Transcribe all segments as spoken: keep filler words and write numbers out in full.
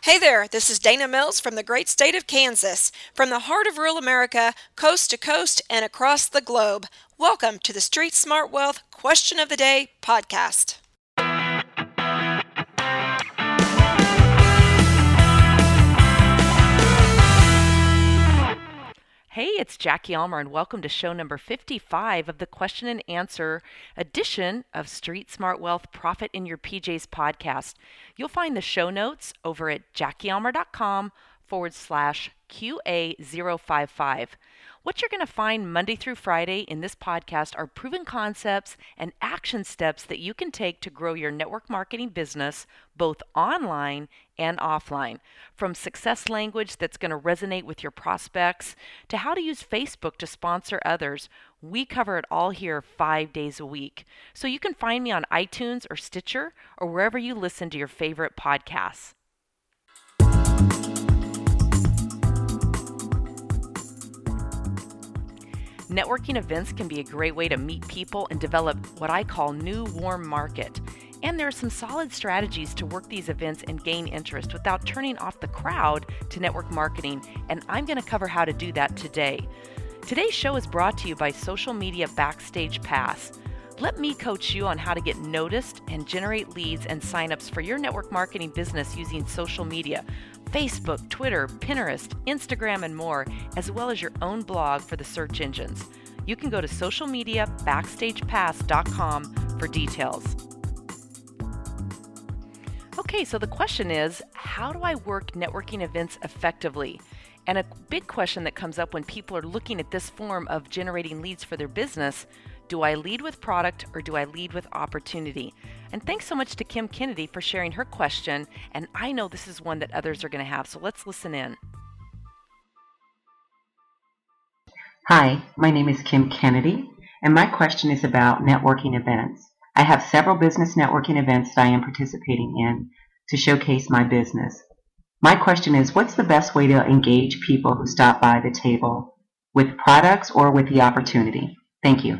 Hey there, this is Dana Mills from the great state of Kansas. From the heart of rural America, coast to coast and across the globe. Welcome to the Street Smart Wealth Question of the Day podcast. Hey, it's Jackie Almer, and welcome to show number fifty-five of the question and answer edition of Street Smart Wealth Profit in Your P Js podcast. You'll find the show notes over at jackiealmer.com forward slash QA055. What you're going to find Monday through Friday in this podcast are proven concepts and action steps that you can take to grow your network marketing business both online and offline. From success language that's going to resonate with your prospects to how to use Facebook to sponsor others, we cover it all here five days a week. So you can find me on iTunes or Stitcher or wherever you listen to your favorite podcasts. Networking events can be a great way to meet people and develop what I call new warm market. And there are some solid strategies to work these events and gain interest without turning off the crowd to network marketing, and I'm going to cover how to do that today. Today's show is brought to you by Social Media Backstage Pass. Let me coach you on how to get noticed and generate leads and signups for your network marketing business using social media. Facebook, Twitter, Pinterest, Instagram, and more, as well as your own blog for the search engines. You can go to social media backstage pass dot com for details. Okay, so the question is, how do I work networking events effectively? And a big question that comes up when people are looking at this form of generating leads for their business: do I lead with product or do I lead with opportunity? And thanks so much to Kim Kennedy for sharing her question, and I know this is one that others are going to have, so let's listen in. Hi, my name is Kim Kennedy, and my question is about networking events. I have several business networking events that I am participating in to showcase my business. My question is, what's the best way to engage people who stop by the table, with products or with the opportunity? Thank you.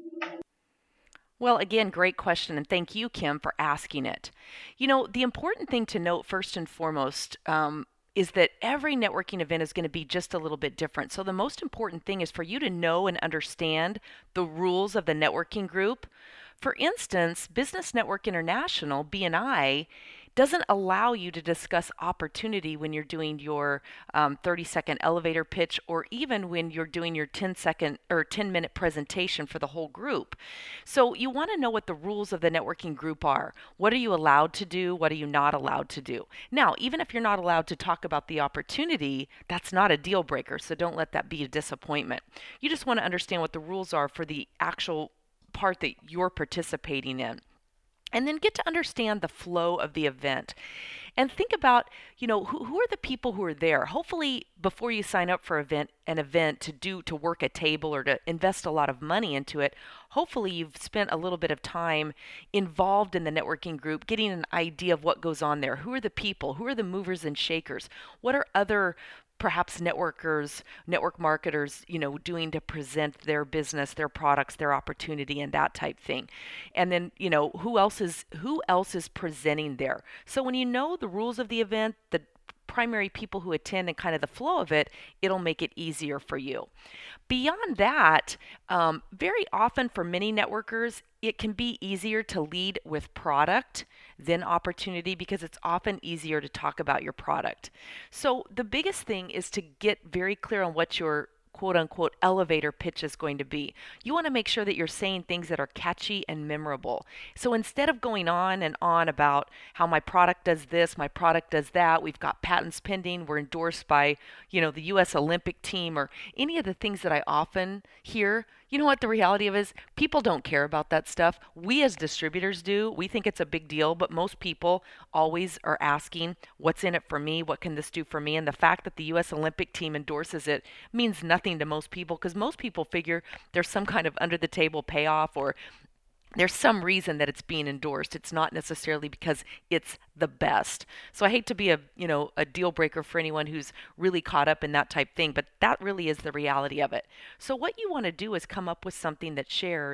Well, again, great question, and thank you, Kim, for asking it. You know, the important thing to note first and foremost um, is that every networking event is going to be just a little bit different. So the most important thing is for you to know and understand the rules of the networking group. For instance, Business Network International, B N I, doesn't allow you to discuss opportunity when you're doing your um, thirty second elevator pitch, or even when you're doing your ten second or ten minute presentation for the whole group. So you want to know what the rules of the networking group are. What are you allowed to do? What are you not allowed to do? Now, even if you're not allowed to talk about the opportunity, that's not a deal breaker. So don't let that be a disappointment. You just want to understand what the rules are for the actual part that you're participating in. And then get to understand the flow of the event. And think about, you know, who, who are the people who are there? Hopefully, before you sign up for event, an event to do to work a table or to invest a lot of money into it, hopefully you've spent a little bit of time involved in the networking group, getting an idea of what goes on there. Who are the people? Who are the movers and shakers? What are other perhaps networkers, network marketers, you know, doing to present their business, their products, their opportunity, and that type thing. And then, you know, who else is who else is presenting there? So when you know the rules of the event, the primary people who attend, and kind of the flow of it, it'll make it easier for you. Beyond that, um, very often for many networkers, it can be easier to lead with product than opportunity because it's often easier to talk about your product. So the biggest thing is to get very clear on what your quote unquote elevator pitch is going to be. You want to make sure that you're saying things that are catchy and memorable. So instead of going on and on about how my product does this, my product does that, we've got patents pending, we're endorsed by, you know, the U S Olympic team, or any of the things that I often hear, you know what the reality of is? People don't care about that stuff. We as distributors do. We think it's a big deal, but most people always are asking, what's in it for me? What can this do for me? And the fact that the U S Olympic team endorses it means nothing to most people, because most people figure there's some kind of under the table payoff, or there's some reason that it's being endorsed. It's not necessarily because it's the best. So I hate to be a, you know, a deal breaker for anyone who's really caught up in that type thing, but that really is the reality of it. So what you want to do is come up with something that shares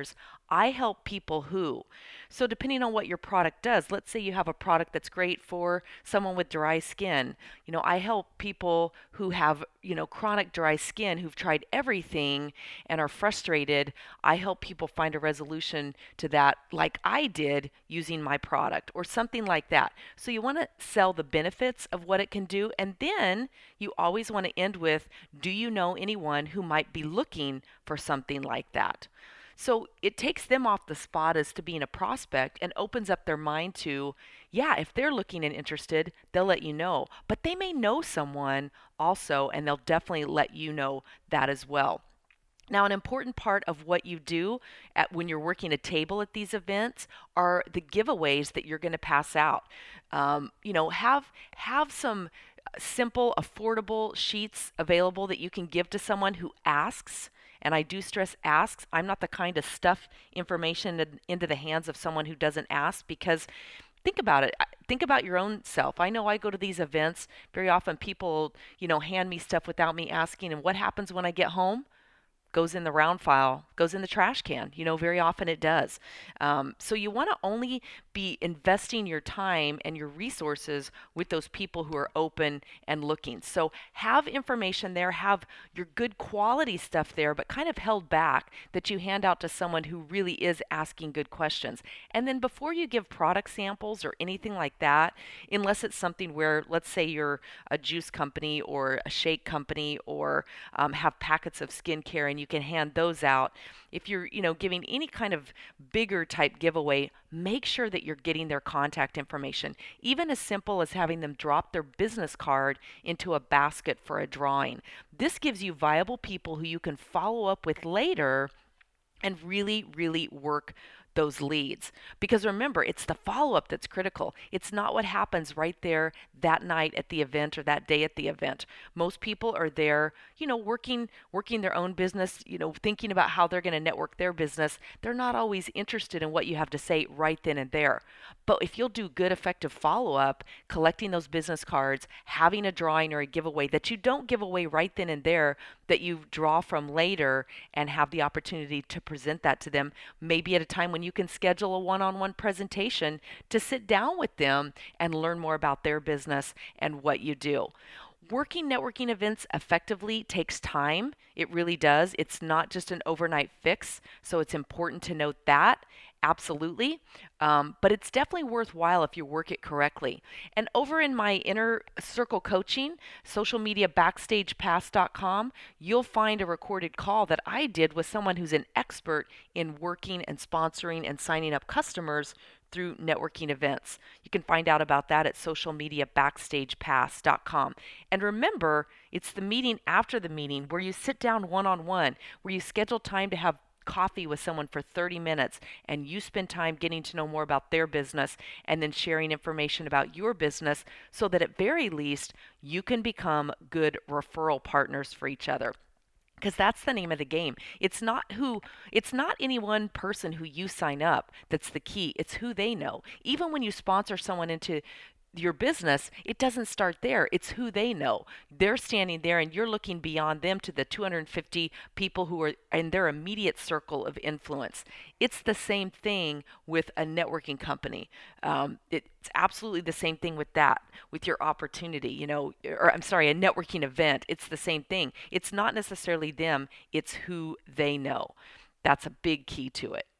I help people who. So depending on what your product does, let's say you have a product that's great for someone with dry skin. You know, I help people who have, you know, chronic dry skin who've tried everything and are frustrated. I help people find a resolution to that like I did using my product or something like that. So you want to sell the benefits of what it can do, and then you always want to end with, do you know anyone who might be looking for something like that? So it takes them off the spot as to being a prospect and opens up their mind to, yeah, if they're looking and interested, they'll let you know. But they may know someone also, and they'll definitely let you know that as well. Now, an important part of what you do at, when you're working a table at these events are the giveaways that you're going to pass out. Um, you know, have have some simple, affordable sheets available that you can give to someone who asks. And I do stress asks. I'm not the kind to stuff information in, into the hands of someone who doesn't ask, because think about it. Think about your own self. I know I go to these events. Very often people, you know, hand me stuff without me asking. And what happens when I get home? Goes in the round file, goes in the trash can. You know, very often it does. Um, so you want to only be investing your time and your resources with those people who are open and looking. So have information there, have your good quality stuff there, but kind of held back that you hand out to someone who really is asking good questions. And then before you give product samples or anything like that, unless it's something where, let's say you're a juice company or a shake company, or um, have packets of skincare and you can hand those out. If you're, you know, giving any kind of bigger type giveaway, make sure that you're getting their contact information. Even as simple as having them drop their business card into a basket for a drawing. This gives you viable people who you can follow up with later and really, really work those leads. Because remember, it's the follow-up that's critical. It's not what happens right there that night at the event or that day at the event. Most people are there, you know, working working their own business, you know, thinking about how they're going to network their business. They're not always interested in what you have to say right then and there. But if you'll do good, effective follow-up, collecting those business cards, having a drawing or a giveaway that you don't give away right then and there, that you draw from later and have the opportunity to present that to them, maybe at a time when you can schedule a one-on-one presentation to sit down with them and learn more about their business and what you do. Working networking events effectively takes time. It really does. It's not just an overnight fix, so it's important to note that. Absolutely. Um, but it's definitely worthwhile if you work it correctly. And over in my Inner Circle Coaching, social media backstage pass dot com, you'll find a recorded call that I did with someone who's an expert in working and sponsoring and signing up customers through networking events. You can find out about that at social media backstage pass dot com. And remember, it's the meeting after the meeting where you sit down one-on-one, where you schedule time to have coffee with someone for thirty minutes and you spend time getting to know more about their business and then sharing information about your business, so that at very least you can become good referral partners for each other. Because that's the name of the game. It's not who, it's not any one person who you sign up that's the key. It's who they know. Even when you sponsor someone into your business, it doesn't start there. It's who they know. They're standing there and you're looking beyond them to the two hundred fifty people who are in their immediate circle of influence. It's the same thing with a networking company. Um, it's absolutely the same thing with that, with your opportunity, you know, or I'm sorry, a networking event. It's the same thing. It's not necessarily them. It's who they know. That's a big key to it.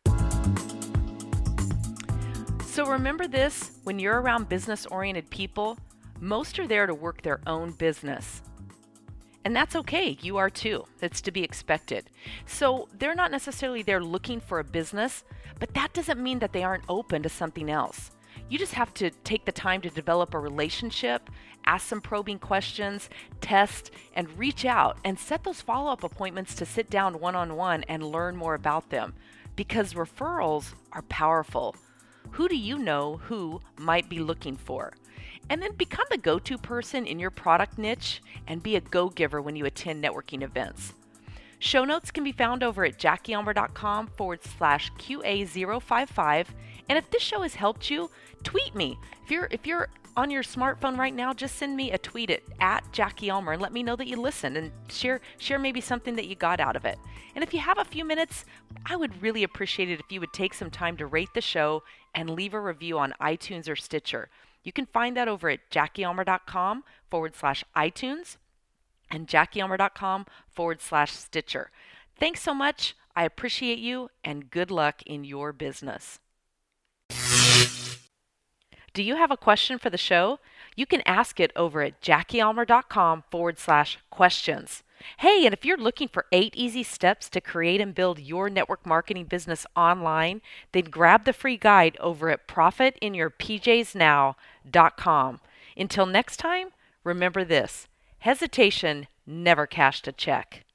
So remember this, when you're around business-oriented people, most are there to work their own business. And that's okay, you are too. That's to be expected. So they're not necessarily there looking for a business, but that doesn't mean that they aren't open to something else. You just have to take the time to develop a relationship, ask some probing questions, test, and reach out and set those follow-up appointments to sit down one-on-one and learn more about them. Because referrals are powerful. Who do you know who might be looking for? And then become the go-to person in your product niche and be a go-giver when you attend networking events. Show notes can be found over at JacquieUlmer.com forward slash QA055. And if this show has helped you, tweet me. If you're if you're on your smartphone right now, just send me a tweet at, at Jackie Ulmer and let me know that you listened and share share maybe something that you got out of it. And if you have a few minutes, I would really appreciate it if you would take some time to rate the show and leave a review on iTunes or Stitcher. You can find that over at JackieUlmer.com forward slash iTunes and JackieUlmer.com forward slash Stitcher. Thanks so much. I appreciate you, and good luck in your business. Do you have a question for the show? You can ask it over at JackieUlmer.com forward slash questions. Hey, and if you're looking for eight easy steps to create and build your network marketing business online, then grab the free guide over at profit in your p js now dot com. Until next time, remember this: hesitation never cashed a check.